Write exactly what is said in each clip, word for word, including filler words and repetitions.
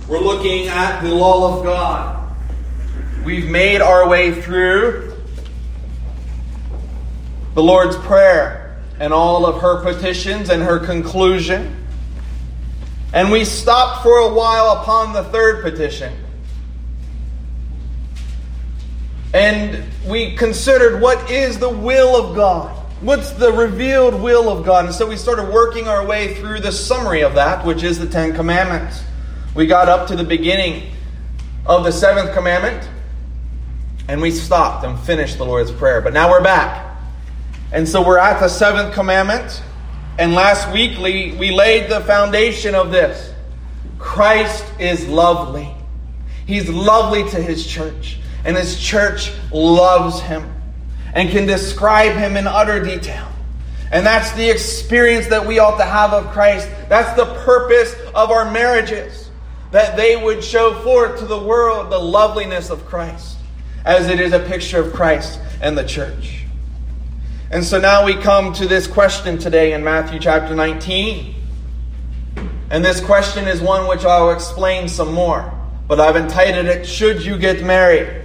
We're looking at the law of God. We've made our way through the Lord's Prayer and all of her petitions and her conclusion. And we stopped for a while upon the third petition. And we considered what is the will of God. What's the revealed will of God? And so we started working our way through the summary of that, which is the Ten Commandments. We got up to the beginning of the seventh commandment, and we stopped and finished the Lord's Prayer. But now we're back. And so we're at the seventh commandment. And last week we, we laid the foundation of this. Christ is lovely. He's lovely to His church. And His church loves Him and can describe Him in utter detail. And that's the experience that we ought to have of Christ. That's the purpose of our marriages. That they would show forth to the world the loveliness of Christ, as it is a picture of Christ and the church. And so now we come to this question today in Matthew chapter nineteen. And this question is one which I'll explain some more. But I've entitled it, Should You Get Married?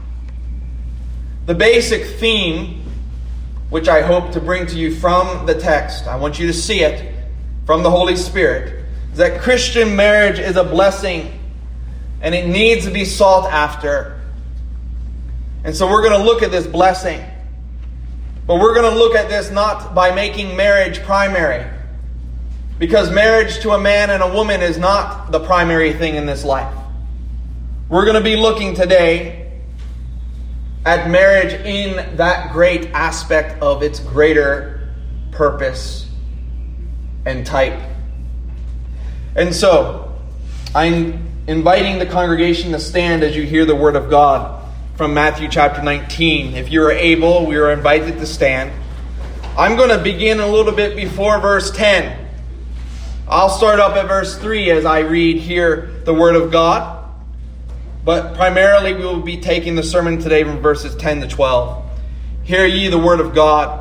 The basic theme, which I hope to bring to you from the text, I want you to see it from the Holy Spirit, is that Christian marriage is a blessing and it needs to be sought after. And so we're going to look at this blessing. But we're going to look at this not by making marriage primary. Because marriage to a man and a woman is not the primary thing in this life. We're going to be looking today at marriage in that great aspect of its greater purpose and type. And so, I'm inviting the congregation to stand as you hear the Word of God from Matthew chapter nineteen. If you are able, we are invited to stand. I'm going to begin a little bit before verse ten. I'll start up at verse three as I read here the Word of God. But primarily we will be taking the sermon today from verses ten to twelve. Hear ye the Word of God.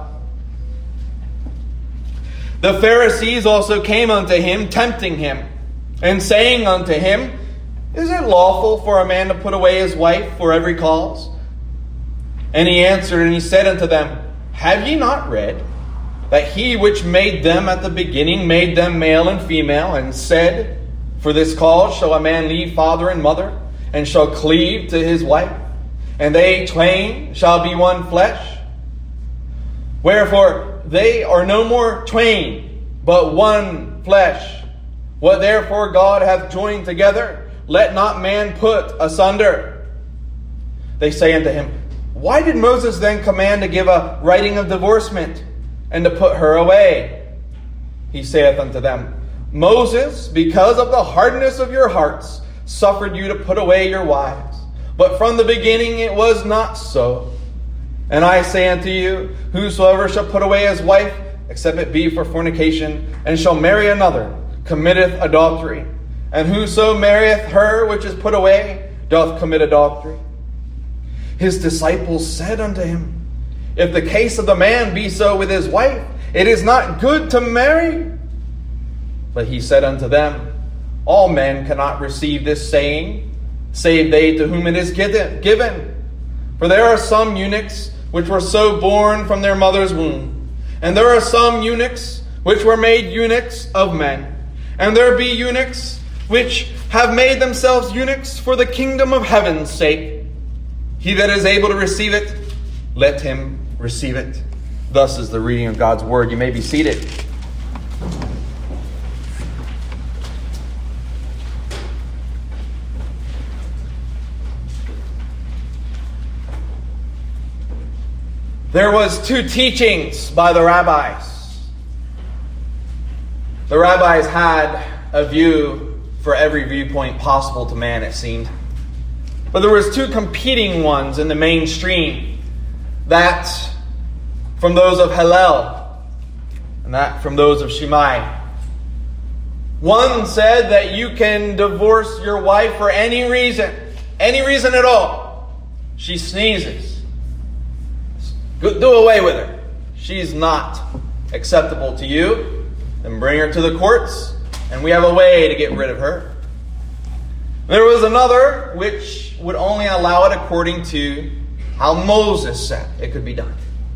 The Pharisees also came unto him, tempting him, and saying unto him, Is it lawful for a man to put away his wife for every cause? And he answered and he said unto them, Have ye not read that he which made them at the beginning made them male and female, and said, For this cause shall a man leave father and mother, and shall cleave to his wife, and they twain shall be one flesh? Wherefore they are no more twain, but one flesh. What therefore God hath joined together, let not man put asunder. They say unto him, Why did Moses then command to give a writing of divorcement, and to put her away? He saith unto them, Moses, because of the hardness of your hearts, suffered you to put away your wives. But from the beginning it was not so. And I say unto you, whosoever shall put away his wife, except it be for fornication, and shall marry another, committeth adultery. And whoso marrieth her which is put away, doth commit adultery. His disciples said unto him, If the case of the man be so with his wife, it is not good to marry. But he said unto them, All men cannot receive this saying, save they to whom it is given. For there are some eunuchs which were so born from their mother's womb, and there are some eunuchs which were made eunuchs of men, and there be eunuchs which have made themselves eunuchs for the kingdom of heaven's sake. He that is able to receive it, let him receive it. Thus is the reading of God's word. You may be seated. There was two teachings by the rabbis. The rabbis had a view for every viewpoint possible to man, it seemed. But there was two competing ones in the mainstream. That from those of Hillel, and that from those of Shammai. One said that you can divorce your wife for any reason. Any reason at all. She sneezes. Do away with her. She's not acceptable to you. Then bring her to the courts, and we have a way to get rid of her. There was another which would only allow it according to how Moses said it could be done.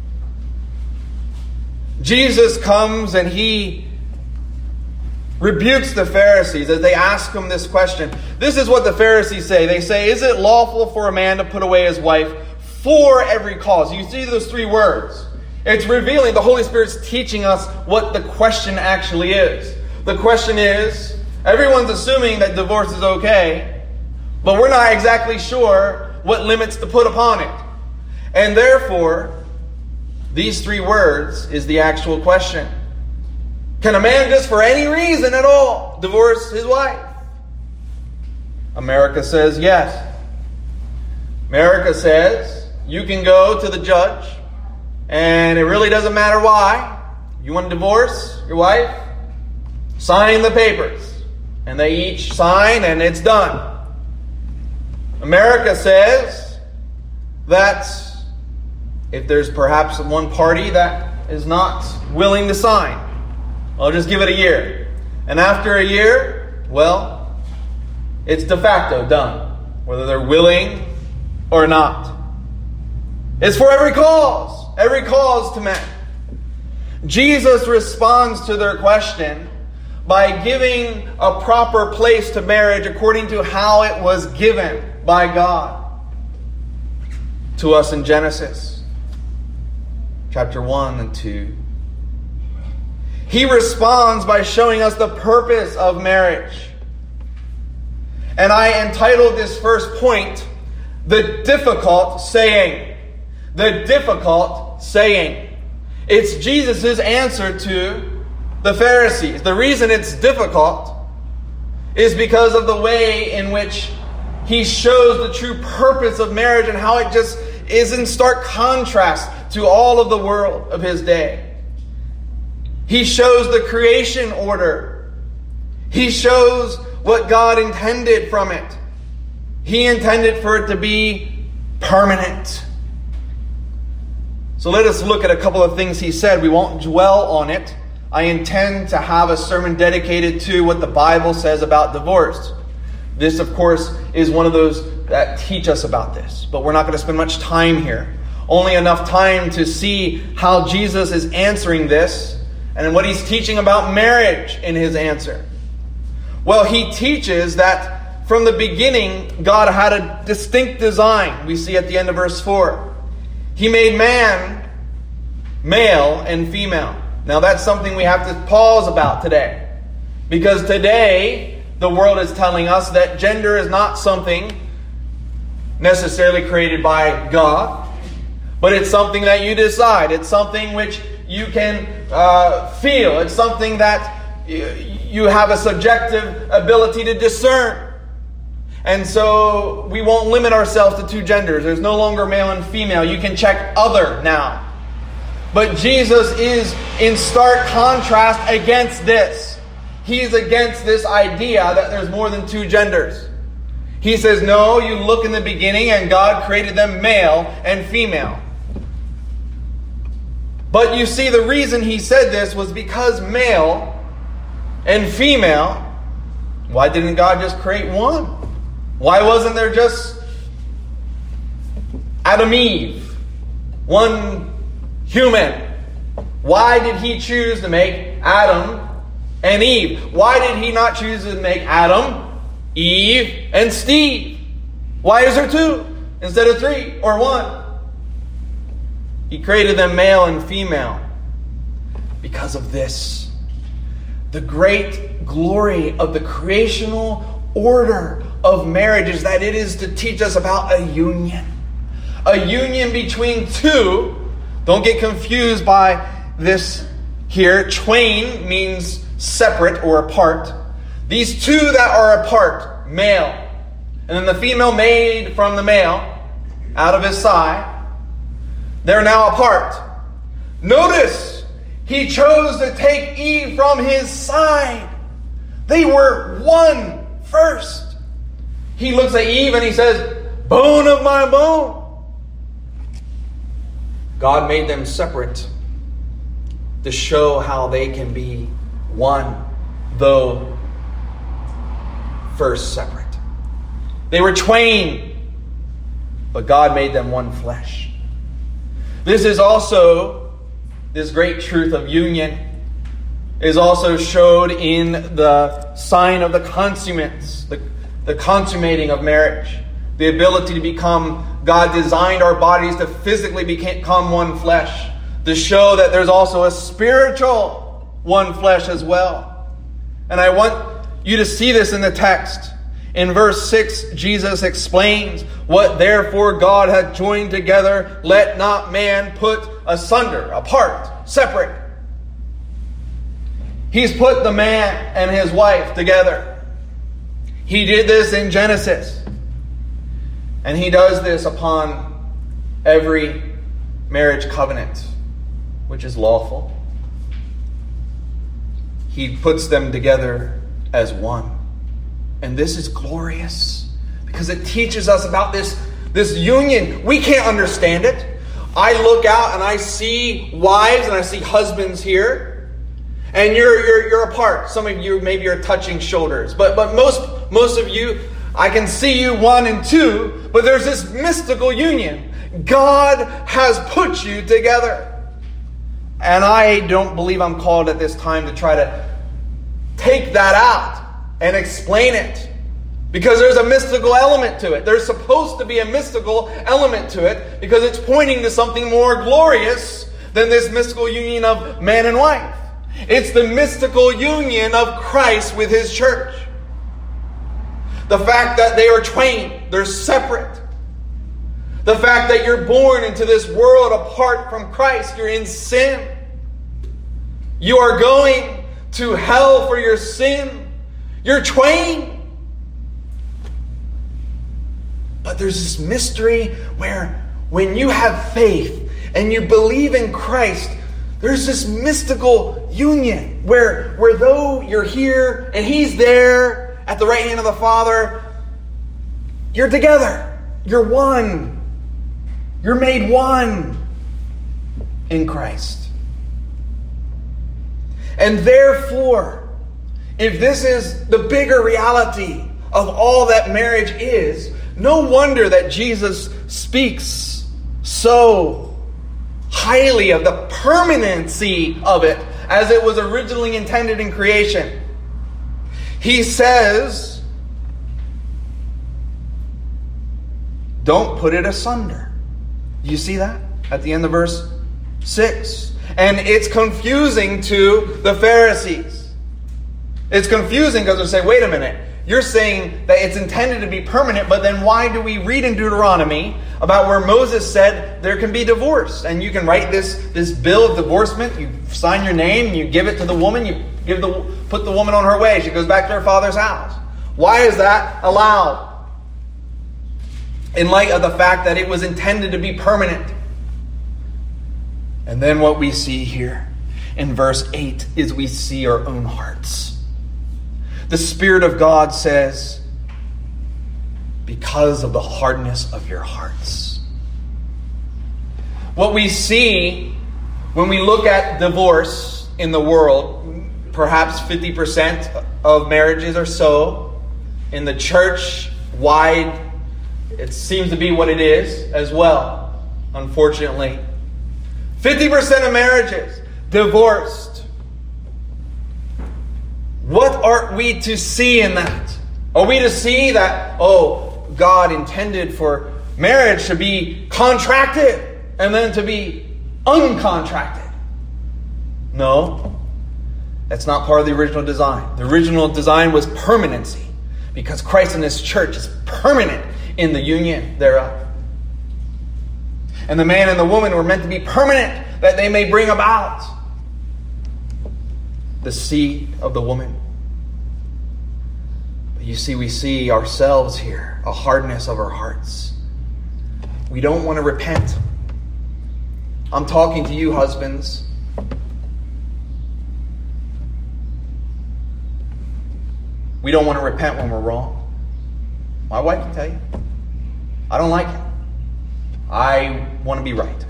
Jesus comes and he rebukes the Pharisees as they ask him this question. This is what the Pharisees say. They say, is it lawful for a man to put away his wife for every cause? You see those three words. It's revealing, the Holy Spirit's teaching us what the question actually is. The question is, everyone's assuming that divorce is okay, but we're not exactly sure what limits to put upon it. And therefore, these three words is the actual question. Can a man just for any reason at all divorce his wife? America says yes. America says you can go to the judge and it really doesn't matter why. You want to divorce your wife? Sign the papers. And they each sign and it's done. America says that if there's perhaps one party that is not willing to sign, I'll just give it a year. And after a year, well, it's de facto done, whether they're willing or not. It's for every cause, every cause to men. Jesus responds to their question by giving a proper place to marriage according to how it was given by God to us in Genesis chapter one and two. He responds by showing us the purpose of marriage. And I entitled this first point, The Difficult Saying. The Difficult Saying. It's Jesus' answer to the Pharisees. The reason it's difficult is because of the way in which he shows the true purpose of marriage and how it just is in stark contrast to all of the world of his day. He shows the creation order. He shows what God intended from it. He intended for it to be permanent. So let us look at a couple of things he said. We won't dwell on it. I intend to have a sermon dedicated to what the Bible says about divorce. This, of course, is one of those that teach us about this. But we're not going to spend much time here. Only enough time to see how Jesus is answering this and what he's teaching about marriage in his answer. Well, he teaches that from the beginning, God had a distinct design. We see at the end of verse four. He made man male and female. Now that's something we have to pause about today. Because today, the world is telling us that gender is not something necessarily created by God, but it's something that you decide. It's something which you can uh, feel. It's something that you have a subjective ability to discern. And so we won't limit ourselves to two genders. There's no longer male and female. You can check other now. But Jesus is in stark contrast against this. He's against this idea that there's more than two genders. He says, no, you look in the beginning and God created them male and female. But you see, the reason he said this was because male and female, why didn't God just create one? Why wasn't there just Adam Eve, one human? Why did he choose to make Adam and Eve? Why did he not choose to make Adam, Eve, and Steve? Why is there two instead of three or one? He created them male and female because of this. The great glory of the creational order of marriage is that it is to teach us about a union. A union between two. Don't get confused by this here. Twain means separate or apart. These two that are apart, male, and then the female made from the male out of his side, they're now apart. Notice, he chose to take Eve from his side. They were one first. He looks at Eve and he says, bone of my bone. God made them separate to show how they can be one, though first separate. They were twain, but God made them one flesh. This is also, this great truth of union is also showed in the sign of the consummates, the, the consummating of marriage. The ability to become, God designed our bodies to physically become one flesh, to show that there's also a spiritual one flesh as well. And I want you to see this in the text. In verse six, Jesus explains, "What therefore God hath joined together, let not man put asunder," apart, separate. He's put the man and his wife together. He did this in Genesis. And he does this upon every marriage covenant, which is lawful. He puts them together as one. And this is glorious because it teaches us about this, this union. We can't understand it. I look out and I see wives and I see husbands here. And you're you're you're apart. Some of you maybe are touching shoulders. But but most most of you, I can see you one and two, but there's this mystical union. God has put you together. And I don't believe I'm called at this time to try to take that out and explain it. Because there's a mystical element to it. There's supposed to be a mystical element to it because it's pointing to something more glorious than this mystical union of man and wife. It's the mystical union of Christ with His church. The fact that they are twain, they're separate. The fact that you're born into this world apart from Christ, you're in sin. You are going to hell for your sin. You're twain. But there's this mystery where when you have faith and you believe in Christ, there's this mystical union where, where though you're here and He's there at the right hand of the Father, you're together. You're one. You're made one in Christ. And therefore, if this is the bigger reality of all that marriage is, no wonder that Jesus speaks so highly of the permanency of it as it was originally intended in creation. He says, don't put it asunder. You see that at the end of verse six? And it's confusing to the Pharisees. It's confusing because they say, wait a minute, you're saying that it's intended to be permanent, but then why do we read in Deuteronomy about where Moses said there can be divorce? And you can write this, this bill of divorcement, you sign your name, you give it to the woman, you give the put the woman on her way. She goes back to her father's house. Why is that allowed? In light of the fact that it was intended to be permanent. And then what we see here in verse eight is we see our own hearts. The Spirit of God says, because of the hardness of your hearts. What we see when we look at divorce in the world, perhaps fifty percent of marriages or so. In the church wide, it seems to be what it is as well, unfortunately. fifty percent of marriages divorced. What are we to see in that? Are we to see that, oh, God intended for marriage to be contracted and then to be uncontracted? No. That's not part of the original design. The original design was permanency because Christ and His church is permanent in the union thereof. And the man and the woman were meant to be permanent that they may bring about the seed of the woman. But you see, we see ourselves here, a hardness of our hearts. We don't want to repent. I'm talking to you, husbands. We don't want to repent when we're wrong. My wife can tell you. I don't like it. I want to be right.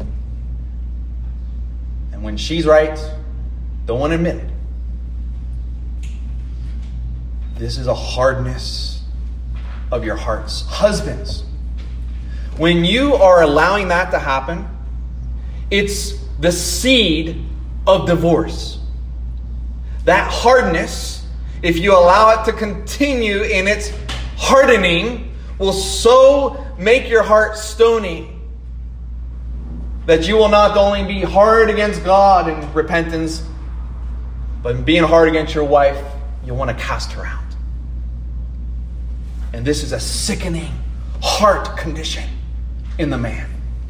And when she's right, don't want to admit it. This is a hardness of your hearts. Husbands, when you are allowing that to happen, it's the seed of divorce. That hardness, if you allow it to continue in its hardening, will so make your heart stony that you will not only be hard against God in repentance, but in being hard against your wife, you'll want to cast her out. And this is a sickening heart condition in the man.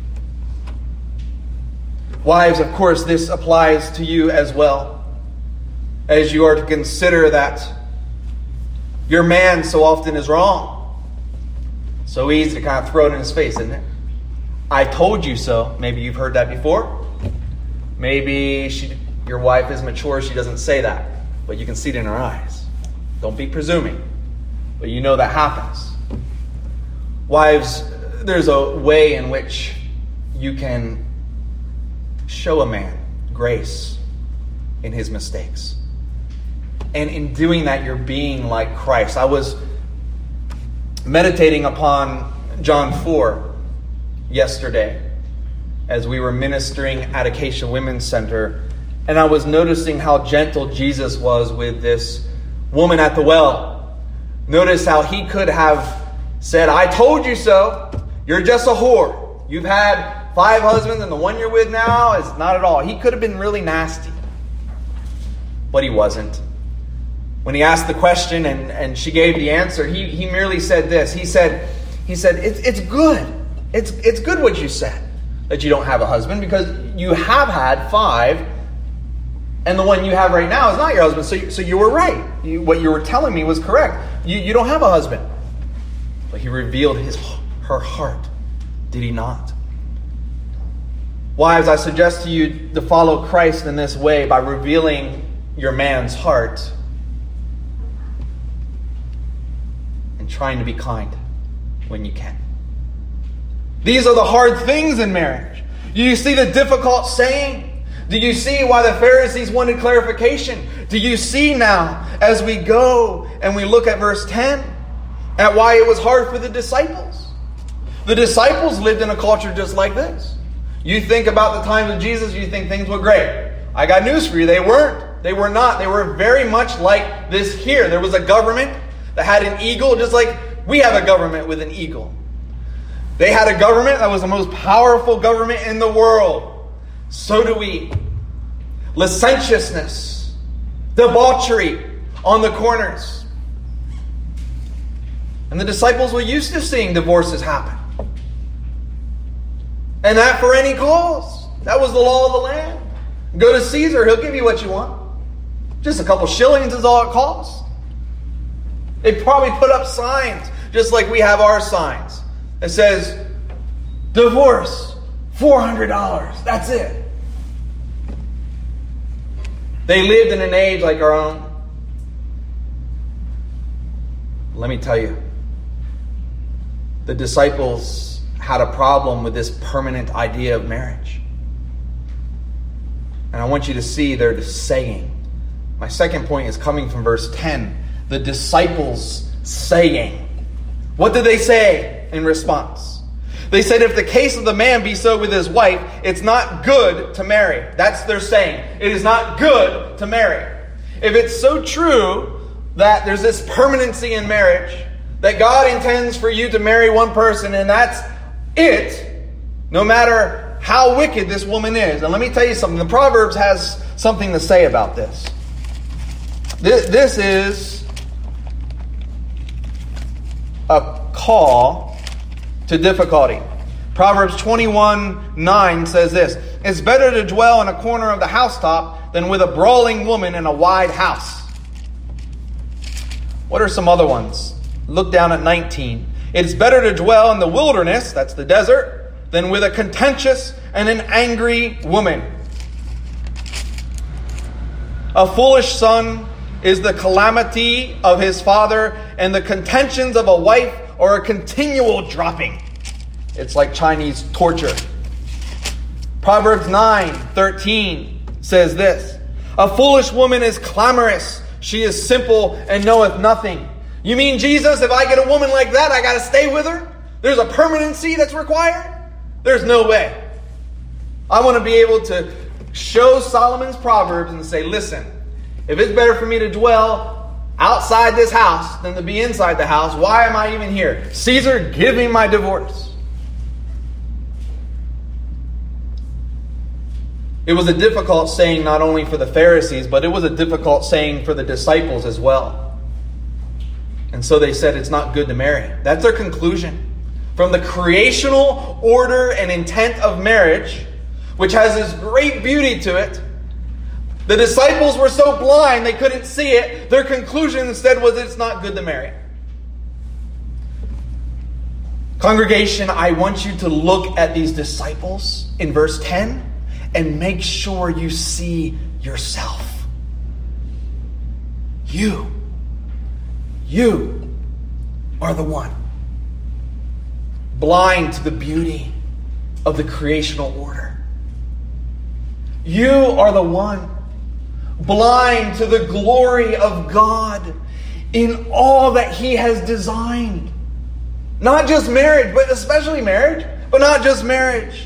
Wives, of course, this applies to you as well, as you are to consider that your man so often is wrong. So easy to kind of throw it in his face, isn't it? I told you so. Maybe you've heard that before. Maybe she, your wife is mature, she doesn't say that, but you can see it in her eyes. Don't be presuming, but you know that happens. Wives, there's a way in which you can show a man grace in his mistakes. And in doing that, you're being like Christ. I was meditating upon John four yesterday as we were ministering at Acacia Women's Center. And I was noticing how gentle Jesus was with this woman at the well. Notice how he could have said, I told you so. You're just a whore. You've had five husbands and the one you're with now is not at all. He could have been really nasty. But he wasn't. When he asked the question and, and she gave the answer, he, he merely said this. He said, he said, it's, it's good. It's, it's good what you said, that you don't have a husband, because you have had five, and the one you have right now is not your husband. So, you, so you were right. You, what you were telling me was correct. You, you don't have a husband. But he revealed his her heart. Did he not? Wives, I suggest to you to follow Christ in this way by revealing your man's heart and trying to be kind when you can. These are the hard things in marriage. Do you see the difficult saying? Do you see why the Pharisees wanted clarification? Do you see now, as we go and we look at verse ten, at why it was hard for the disciples? The disciples lived in a culture just like this. You think about the times of Jesus, you think things were great. I got news for you. They weren't. They were not. They were very much like this here. There was a government that had an eagle, just like we have a government with an eagle. They had a government that was the most powerful government in the world. So do we. Licentiousness, debauchery on the corners. And the disciples were used to seeing divorces happen. And that for any cause. That was the law of the land. Go to Caesar, he'll give you what you want. Just a couple shillings is all it costs. They probably put up signs, just like we have our signs. It says, divorce, four hundred dollars. That's it. They lived in an age like our own. Let me tell you, the disciples had a problem with this permanent idea of marriage. And I want you to see their saying. My second point is coming from verse ten. The disciples saying. What did they say in response? They said, if the case of the man be so with his wife, it's not good to marry. That's their saying. It is not good to marry. If it's so true that there's this permanency in marriage, that God intends for you to marry one person and that's it, no matter how wicked this woman is. And let me tell you something. The Proverbs has something to say about this. This, this is a call to difficulty. Proverbs twenty-one nine says this: it's better to dwell in a corner of the housetop than with a brawling woman in a wide house. What are some other ones? Look down at nineteen. It's better to dwell in the wilderness, that's the desert, than with a contentious and an angry woman. A foolish son is the calamity of his father, and the contentions of a wife are a continual dropping. It's like Chinese torture. Proverbs nine thirteen says this: a foolish woman is clamorous. She is simple and knoweth nothing. You mean, Jesus, if I get a woman like that, I got to stay with her? There's a permanency that's required? There's no way. I want to be able to show Solomon's Proverbs and say, listen, if it's better for me to dwell outside this house than to be inside the house, why am I even here? Caesar, give me my divorce. It was a difficult saying not only for the Pharisees, but it was a difficult saying for the disciples as well. And so they said it's not good to marry. That's their conclusion. From the creational order and intent of marriage, which has this great beauty to it, the disciples were so blind they couldn't see it. Their conclusion instead was it's not good to marry. Congregation, I want you to look at these disciples in verse ten and make sure you see yourself. You. You are the one. Blind to the beauty of the creational order. You are the one. Blind to the glory of God in all that He has designed. Not just marriage, but especially marriage, but not just marriage.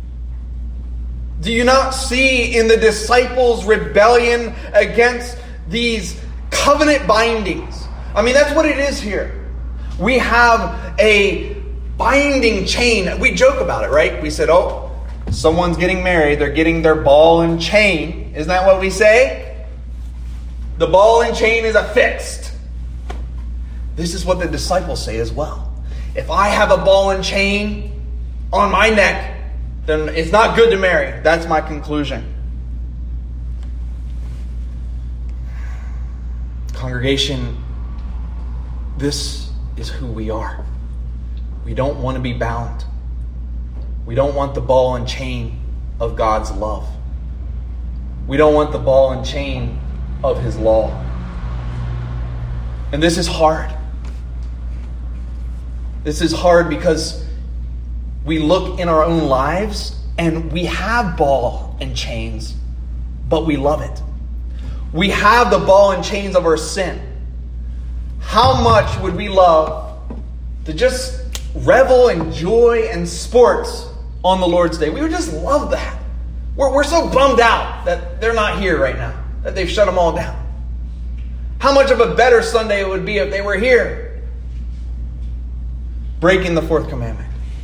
Do you not see in the disciples' rebellion against these covenant bindings? I mean, that's what it is here. We have a binding chain. We joke about it, right? We said, oh, someone's getting married. They're getting their ball and chain. Isn't that what we say? The ball and chain is affixed. This is what the disciples say as well. If I have a ball and chain on my neck, then it's not good to marry. That's my conclusion. Congregation, this is who we are. We don't want to be bound. We don't want the ball and chain of God's love. We don't want the ball and chain of His law. And this is hard. This is hard because we look in our own lives and we have ball and chains, but we love it. We have the ball and chains of our sin. How much would we love to just revel in joy and sports on the Lord's Day? We would just love that. We're, we're so bummed out that they're not here right now, that they've shut them all down. How much of a better Sunday it would be if they were here, breaking the fourth commandment.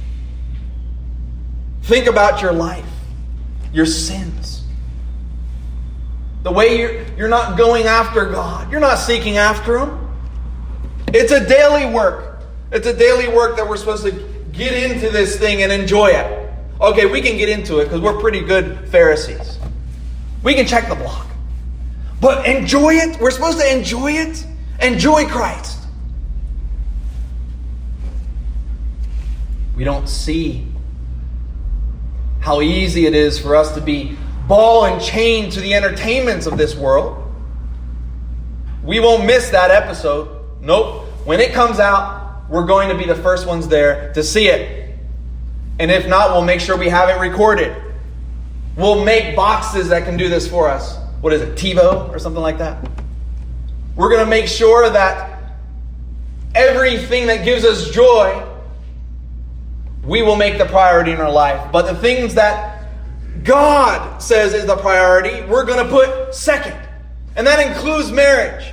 Think about your life, your sins. The way you're, you're not going after God. You're not seeking after Him. It's a daily work. It's a daily work that we're supposed to get into this thing and enjoy it. Okay, we can get into it because we're pretty good Pharisees. We can check the block. But enjoy it. We're supposed to enjoy it. Enjoy Christ. We don't see how easy it is for us to be ball and chain to the entertainments of this world. We won't miss that episode. Nope. When it comes out, we're going to be the first ones there to see it. And if not, we'll make sure we have it recorded. We'll make boxes that can do this for us. What is it, TiVo or something like that? We're going to make sure that everything that gives us joy, we will make the priority in our life. But the things that God says is the priority, we're going to put second. And that includes marriage.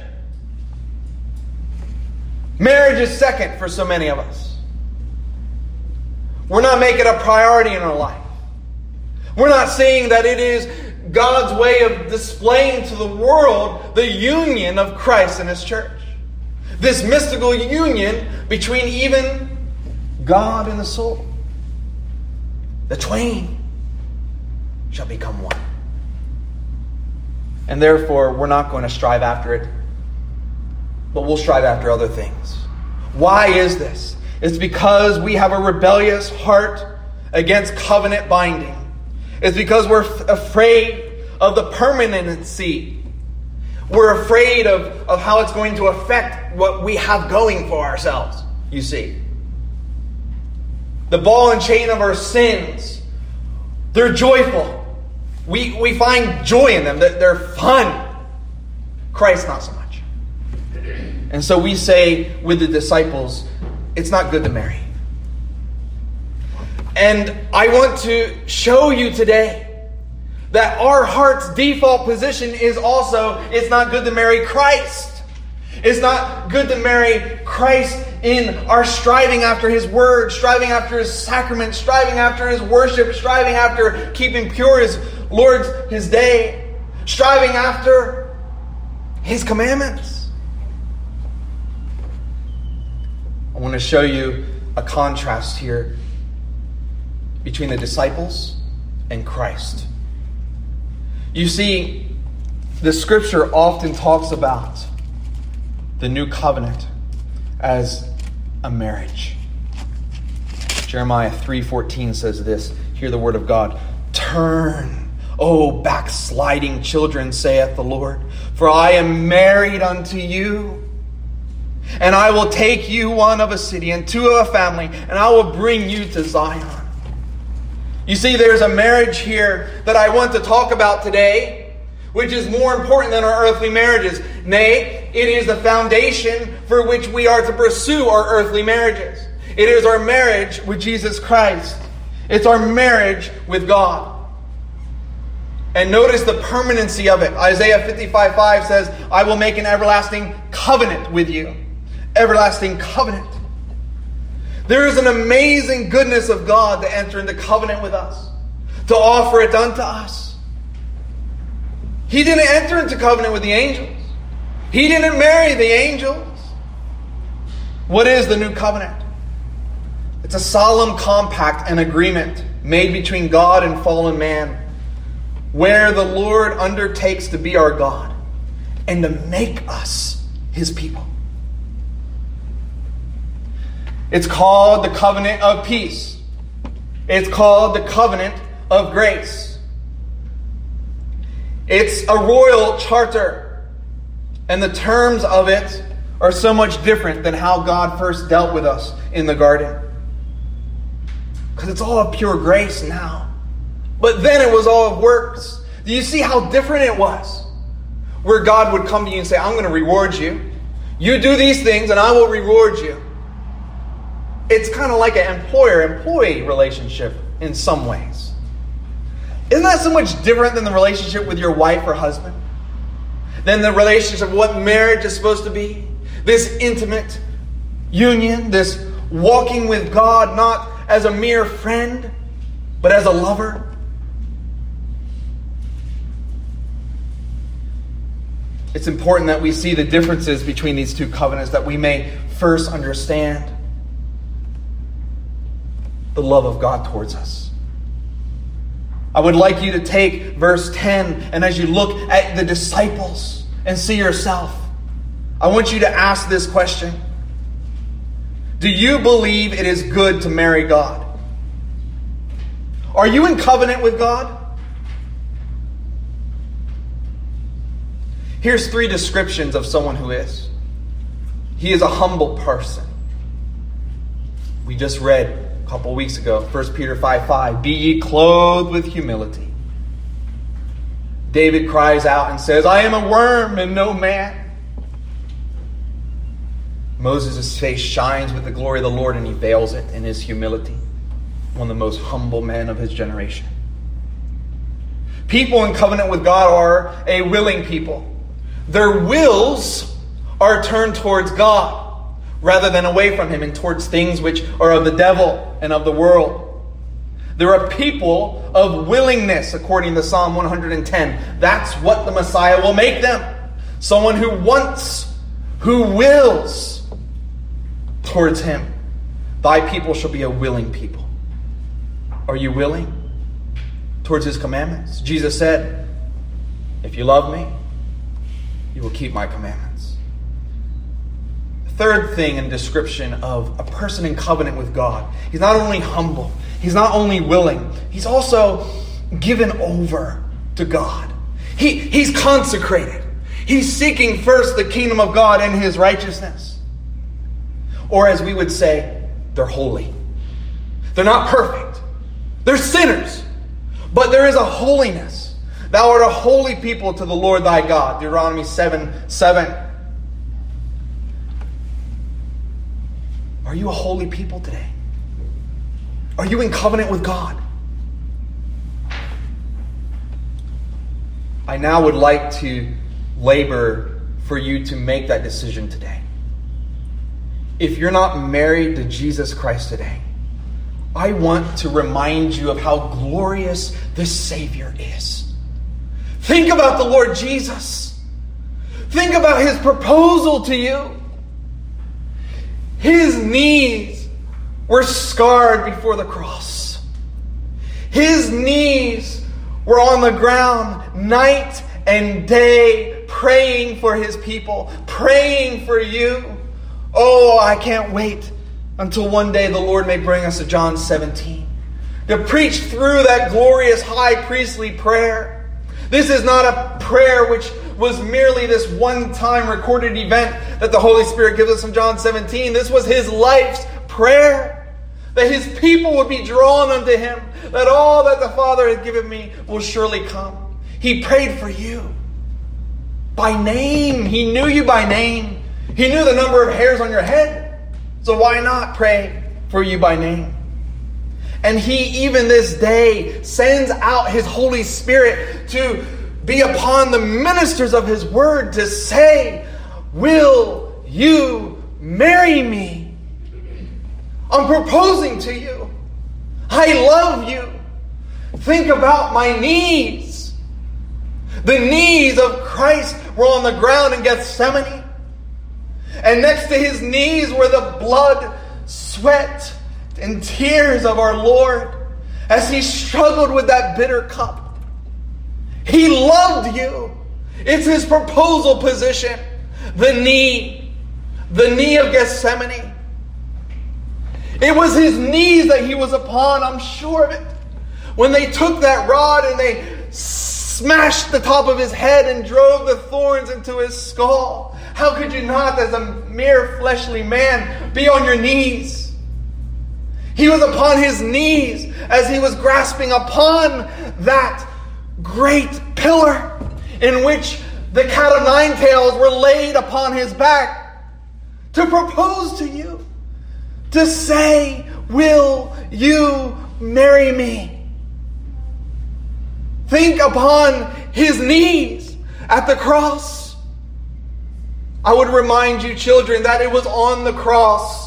Marriage is second for so many of us. We're not making a priority in our life. We're not saying that it is God's way of displaying to the world the union of Christ and His church. This mystical union between even God and the soul. The twain shall become one. And therefore, we're not going to strive after it, but we'll strive after other things. Why is this? It's because we have a rebellious heart against covenant binding. It's because we're f- afraid of the permanency. We're afraid of, of how it's going to affect what we have going for ourselves, you see. The ball and chain of our sins, they're joyful. We, we find joy in them. They're fun. Christ, not so much. And so we say with the disciples, it's not good to marry. And I want to show you today that our heart's default position is also, it's not good to marry Christ. It's not good to marry Christ in our striving after His Word, striving after His sacrament, striving after His worship, striving after keeping pure His Lord's His day, striving after His commandments. I want to show you a contrast here between the disciples and Christ. You see, the Scripture often talks about the new covenant as a marriage. Jeremiah three fourteen says this. Hear the word of God. Turn, O backsliding children, saith the Lord, for I am married unto you. And I will take you one of a city and two of a family, and I will bring you to Zion. You see, there's a marriage here that I want to talk about today, which is more important than our earthly marriages. Nay, it is the foundation for which we are to pursue our earthly marriages. It is our marriage with Jesus Christ. It's our marriage with God. And notice the permanency of it. Isaiah fifty-five five says, I will make an everlasting covenant with you. Everlasting covenant. There is an amazing goodness of God to enter into covenant with us, to offer it unto us. He didn't enter into covenant with the angels. He didn't marry the angels. What is the new covenant? It's a solemn compact and agreement made between God and fallen man, where the Lord undertakes to be our God and to make us His people. It's called the covenant of peace. It's called the covenant of grace. It's a royal charter. And the terms of it are so much different than how God first dealt with us in the garden. Because it's all of pure grace now. But then it was all of works. Do you see how different it was? Where God would come to you and say, I'm going to reward you. You do these things and I will reward you. It's kind of like an employer-employee relationship in some ways. Isn't that so much different than the relationship with your wife or husband? Than the relationship of what marriage is supposed to be? This intimate union, this walking with God, not as a mere friend, but as a lover. It's important that we see the differences between these two covenants, that we may first understand the love of God towards us. I would like you to take verse ten, and as you look at the disciples and see yourself, I want you to ask this question. Do you believe it is good to marry God? Are you in covenant with God? Here's three descriptions of someone who is. He is a humble person. We just read a couple weeks ago, First Peter five five, be ye clothed with humility. David cries out and says, I am a worm and no man. Moses' face shines with the glory of the Lord, and he veils it in his humility. One of the most humble men of his generation. People in covenant with God are a willing people. Their wills are turned towards God rather than away from Him and towards things which are of the devil and of the world. There are people of willingness, according to Psalm one hundred ten. That's what the Messiah will make them. Someone who wants, who wills towards Him. Thy people shall be a willing people. Are you willing towards His commandments? Jesus said, if you love me, you will keep my commandments. The third thing in description of a person in covenant with God, he's not only humble, he's not only willing, he's also given over to God. He, he's consecrated. He's seeking first the kingdom of God and His righteousness. Or as we would say, they're holy. They're not perfect. They're sinners. But there is a holiness. Thou art a holy people to the Lord thy God. Deuteronomy seven seven. Are you a holy people today? Are you in covenant with God? I now would like to labor for you to make that decision today. If you're not married to Jesus Christ today, I want to remind you of how glorious this Savior is. Think about the Lord Jesus. Think about His proposal to you. His knees were scarred before the cross. His knees were on the ground night and day, praying for His people, praying for you. Oh, I can't wait until one day the Lord may bring us to John seventeen to preach through that glorious high priestly prayer. This is not a prayer which was merely this one-time recorded event that the Holy Spirit gives us in John seventeen. This was His life's prayer, that His people would be drawn unto Him, that all that the Father has given me will surely come. He prayed for you by name. He knew you by name. He knew the number of hairs on your head. So why not pray for you by name? And He, even this day, sends out His Holy Spirit to be upon the ministers of His word to say, will you marry me? I'm proposing to you. I love you. Think about my knees. The knees of Christ were on the ground in Gethsemane. And next to His knees were the blood, sweat, and tears of our Lord as He struggled with that bitter cup. He loved you. It's His proposal position. The knee. The knee of Gethsemane. It was His knees that He was upon, I'm sure of it. When they took that rod and they smashed the top of His head and drove the thorns into His skull. How could you not, as a mere fleshly man, be on your knees? He was upon His knees as He was grasping upon that great pillar in which the cat of nine tails were laid upon His back to propose to you, to say, will you marry me? Think upon His knees at the cross. I would remind you, children, that it was on the cross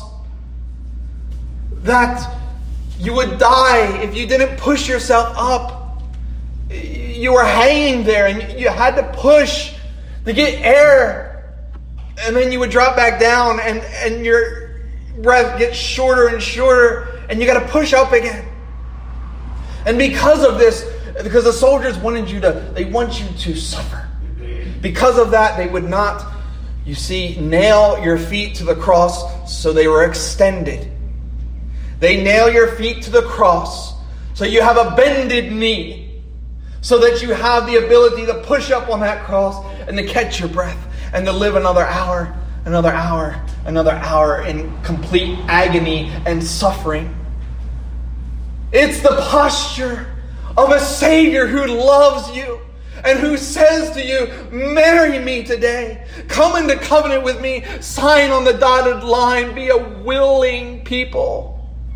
that you would die if you didn't push yourself up. You were hanging there and you had to push to get air. And then you would drop back down and, and your breath gets shorter and shorter and you got to push up again. And because of this, because the soldiers wanted you to, they want you to suffer. Because of that, they would not, you see, nail your feet to the cross, so they were extended. They nail your feet to the cross, so you have a bended knee, so that you have the ability to push up on that cross and to catch your breath and to live another hour, another hour, another hour in complete agony and suffering. It's the posture of a Savior who loves you and who says to you, marry me today. Come into covenant with me. Sign on the dotted line. Be a willing people.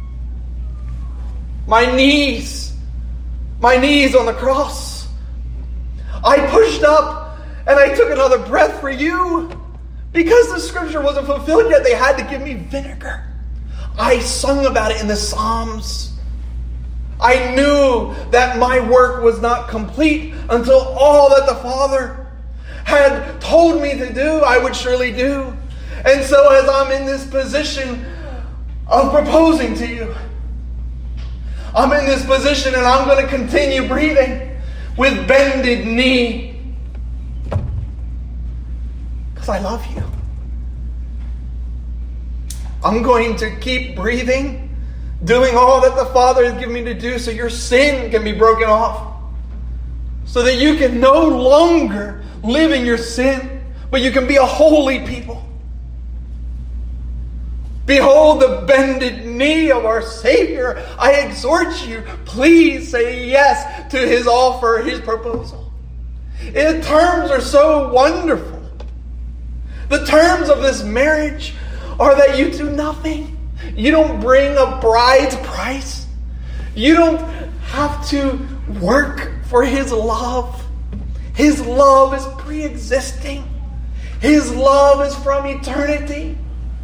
My knees, my knees on the cross. I pushed up and I took another breath for you. Because the scripture wasn't fulfilled yet, they had to give me vinegar. I sung about it in the Psalms. I knew that my work was not complete until all that the Father had told me to do, I would surely do. And so as I'm in this position of proposing to you, I'm in this position and I'm going to continue breathing with bended knee. Because I love you. I'm going to keep breathing, doing all that the Father has given me to do so your sin can be broken off. So that you can no longer live in your sin, but you can be a holy people. Behold the bended knee of our Savior. I exhort you, please say yes to His offer, His proposal. The terms are so wonderful. The terms of this marriage are that you do nothing You don't bring a bride's price. You don't have to work for His love. His love is pre-existing. His love is from eternity.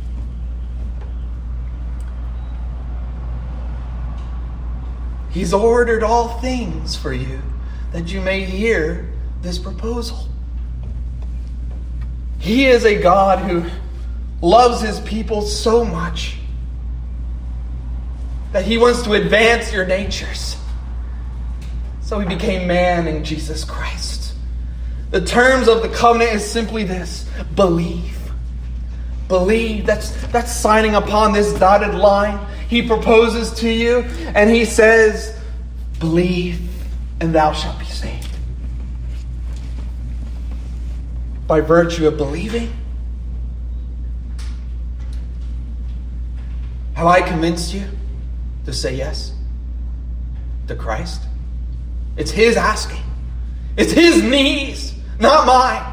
He's ordered all things for you that you may hear this proposal. He is a God who loves His people so much that He wants to advance your natures. So He became man in Jesus Christ. The terms of the covenant is simply this: believe. Believe. That's, that's signing upon this dotted line. He proposes to you and He says, believe and thou shalt be saved. By virtue of believing, have I convinced you to say yes to Christ? It's His asking. It's His needs, not mine.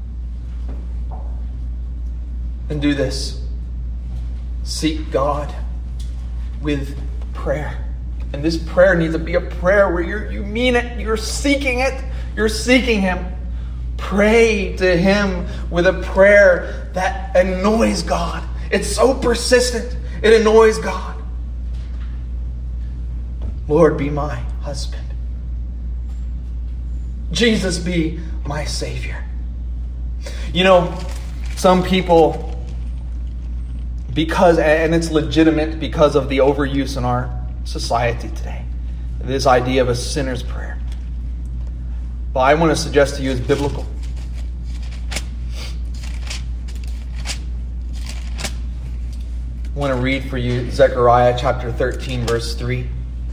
And do this. Seek God with prayer. And this prayer needs to be a prayer where you're, you mean it. You're seeking it. You're seeking Him. Pray to Him with a prayer that annoys God. It's so persistent. It annoys God. Lord, be my husband. Jesus, be my Savior. You know, some people, because, and it's legitimate because of the overuse in our society today, this idea of a sinner's prayer. But I want to suggest to you it's biblical. I want to read for you Zechariah chapter thirteen, verse three.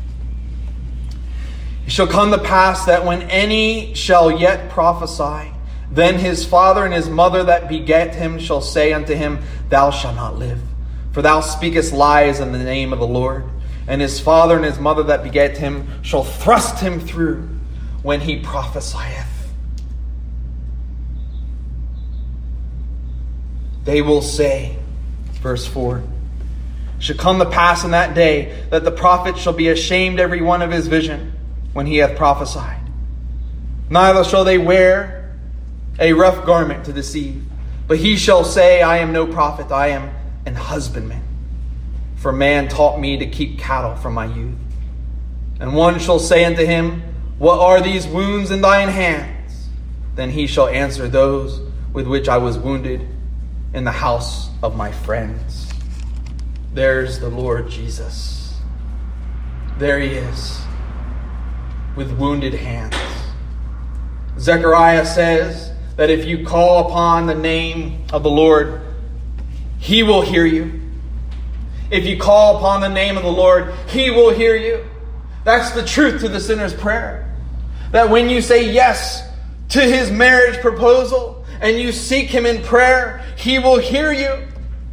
It shall come to pass that when any shall yet prophesy, then his father and his mother that begat him shall say unto him, Thou shalt not live, for thou speakest lies in the name of the Lord. And his father and his mother that begat him shall thrust him through when he prophesieth. They will say, verse four, shall come to pass in that day that the prophet shall be ashamed every one of his vision when he hath prophesied. Neither shall they wear a rough garment to deceive, but he shall say, I am no prophet, I am an husbandman. For man taught me to keep cattle from my youth. And one shall say unto him, What are these wounds in thine hands? Then he shall answer, Those with which I was wounded in the house of my friends. There's the Lord Jesus. There He is, with wounded hands. Zechariah says that if you call upon the name of the Lord, He will hear you. If you call upon the name of the Lord, He will hear you. That's the truth to the sinner's prayer. That when you say yes to His marriage proposal and you seek Him in prayer, He will hear you.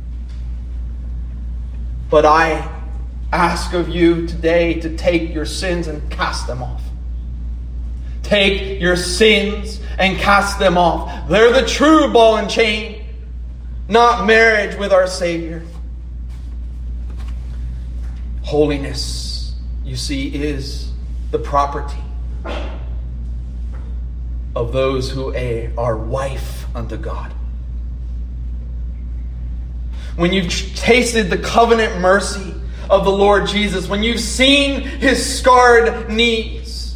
But I ask of you today to take your sins and cast them off. Take your sins and cast them off. They're the true ball and chain, not marriage with our Savior. Holiness, you see, is the property of those who are wife unto God. When you've tasted the covenant mercy of the Lord Jesus, when you've seen His scarred knees,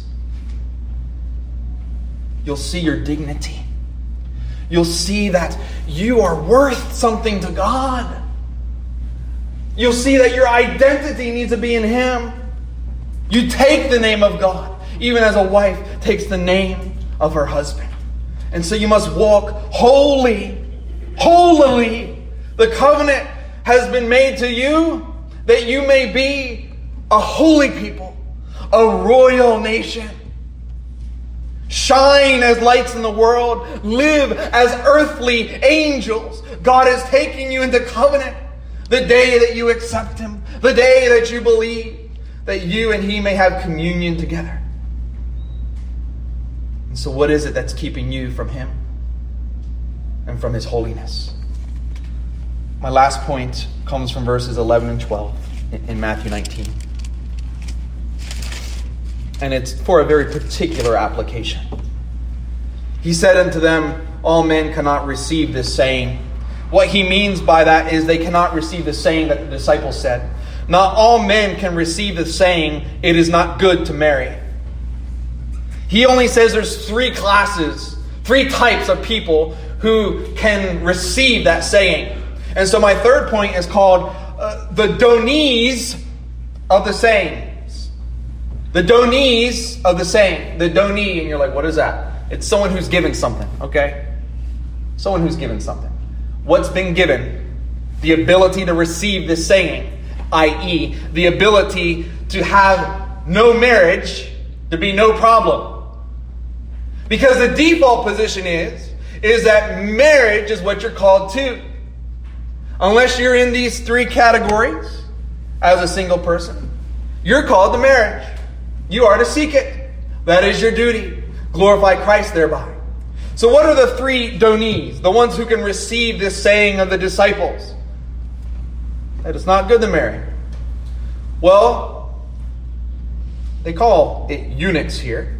you'll see your dignity. You'll see that you are worth something to God. You'll see that your identity needs to be in Him. You take the name of God, even as a wife takes the name of her husband. And so you must walk holy, holily. The covenant has been made to you that you may be a holy people, a royal nation. Shine as lights in the world. Live as earthly angels. God is taking you into covenant. The day that you accept Him, the day that you believe, that you and He may have communion together. And so what is it that's keeping you from Him and from His holiness? My last point comes from verses eleven and twelve in Matthew nineteen. And it's for a very particular application. He said unto them, all men cannot receive this saying. What he means by that is they cannot receive the saying that the disciples said. Not all men can receive the saying, it is not good to marry. He only says there's three classes, three types of people who can receive that saying. And so my third point is called uh, the donees of the sayings. The donees of the saying. The donee, and you're like, what is that? It's someone who's given something, okay? Someone who's given something. What's been given? The ability to receive this saying, that is, the ability to have no marriage, to be no problem. Because the default position is, is that marriage is what you're called to. Unless you're in these three categories as a single person, you're called to marriage. You are to seek it. That is your duty. Glorify Christ thereby. So what are the three donees? The ones who can receive this saying of the disciples? That it's not good to marry. Well, they call it eunuchs here.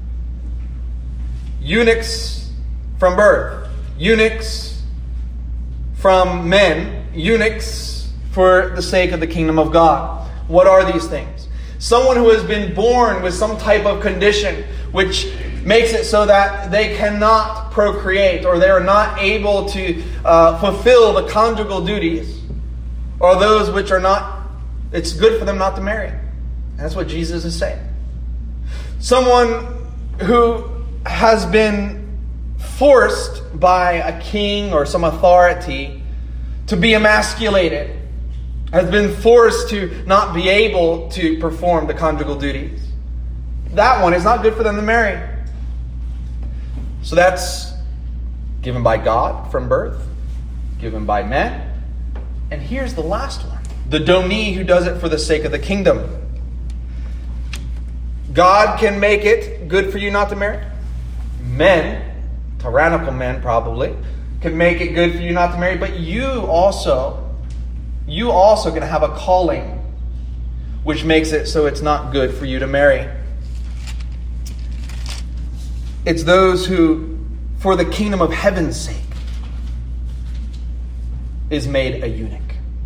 Eunuchs from birth. Eunuchs from men. Eunuchs for the sake of the kingdom of God. What are these things? Someone who has been born with some type of condition which makes it so that they cannot procreate, or they are not able to uh, fulfill the conjugal duties, or those which are not, it's good for them not to marry. That's what Jesus is saying. Someone who has been forced by a king or some authority to be emasculated, has been forced to not be able to perform the conjugal duties. That one is not good for them to marry. So that's given by God from birth, given by men. And here's the last one. The donee who does it for the sake of the kingdom. God can make it good for you not to marry. Men, tyrannical men probably, can make it good for you not to marry. But you also, you also can have a calling which makes it so it's not good for you to marry. It's those who, for the kingdom of heaven's sake, is made a eunuch.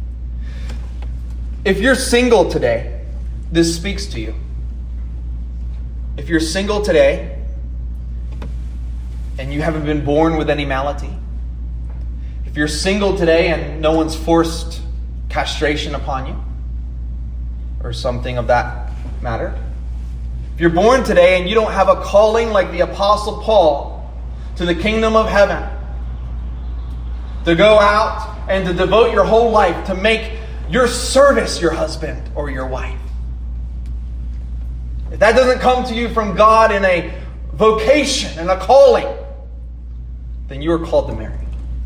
If you're single today, this speaks to you. If you're single today, and you haven't been born with any malady, if you're single today and no one's forced castration upon you, or something of that matter, if you're born today and you don't have a calling like the Apostle Paul to the kingdom of heaven, to go out and to devote your whole life to make your service your husband or your wife, if that doesn't come to you from God in a vocation and a calling, then you are called to marry.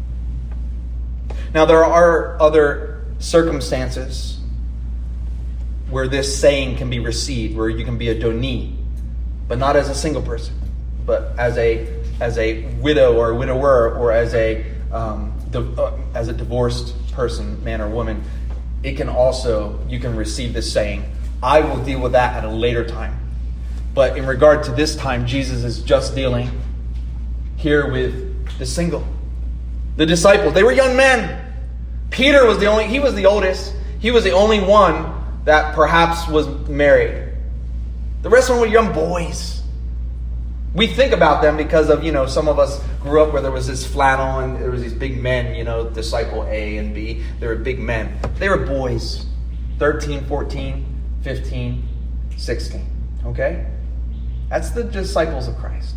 Now, there are other circumstances where this saying can be received, where you can be a donee, but not as a single person, but as a as a widow or a widower, or as a um, di- uh, as a divorced person, man or woman. It can also, you can receive this saying. I will deal with that at a later time. But in regard to this time, Jesus is just dealing here with the single. The disciples, they were young men. Peter was the only, he was the oldest. He was the only one that perhaps was married. The rest of them were young boys. We think about them because of, you know, some of us grew up where there was this flannel and there was these big men, you know, disciple A and B. They were big men. They were boys. thirteen, fourteen, fifteen, sixteen. Okay? That's the disciples of Christ.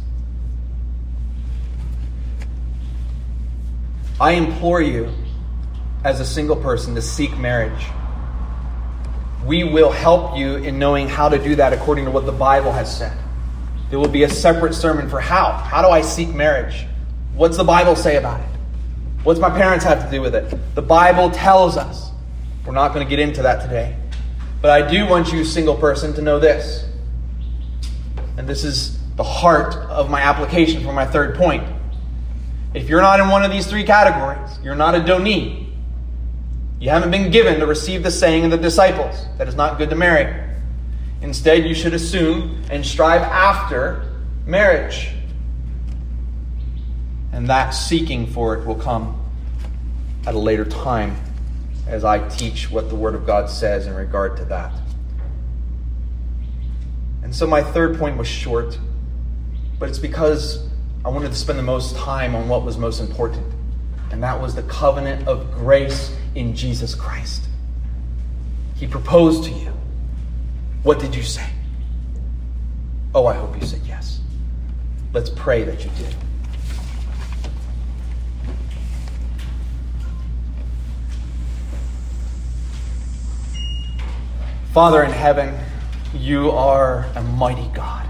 I implore you, as a single person, to seek marriage. We will help you in knowing how to do that according to what the Bible has said. There will be a separate sermon for how. How do I seek marriage? What's the Bible say about it? What's my parents have to do with it? The Bible tells us. We're not going to get into that today. But I do want you, single person, to know this. And this is the heart of my application for my third point. If you're not in one of these three categories, you're not a donee, You haven't been given to receive the saying of the disciples that it's not good to marry. Instead, you should assume and strive after marriage. And that seeking for it will come at a later time as I teach what the Word of God says in regard to that. And so my third point was short, but it's because I wanted to spend the most time on what was most important, and that was the covenant of grace in Jesus Christ. He proposed to you. What did you say? Oh, I hope you said yes. Let's pray that you did. Father in heaven, you are a mighty God.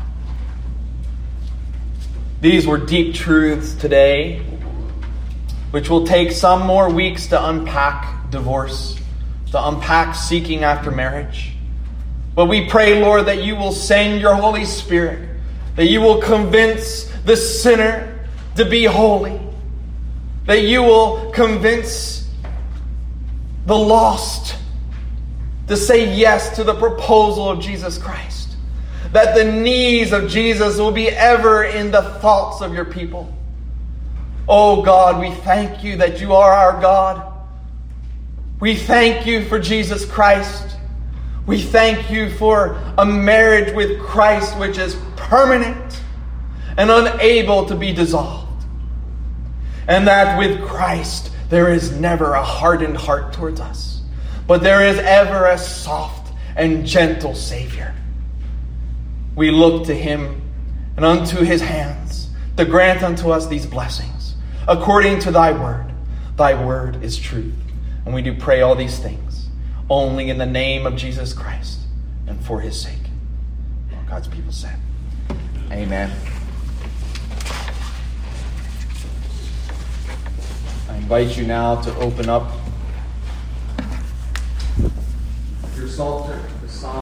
These were deep truths today, which will take some more weeks to unpack divorce, to unpack seeking after marriage. But we pray, Lord, that you will send your Holy Spirit, that you will convince the sinner to be holy, that you will convince the lost to say yes to the proposal of Jesus Christ, that the needs of Jesus will be ever in the thoughts of your people. Oh God, we thank you that you are our God. We thank you for Jesus Christ. We thank you for a marriage with Christ which is permanent and unable to be dissolved. And that with Christ there is never a hardened heart towards us, but there is ever a soft and gentle Savior. We look to him and unto his hands to grant unto us these blessings according to thy word. Thy word is truth. And we do pray all these things only in the name of Jesus Christ and for his sake. All God's people said, amen. I invite you now to open up your Psalter.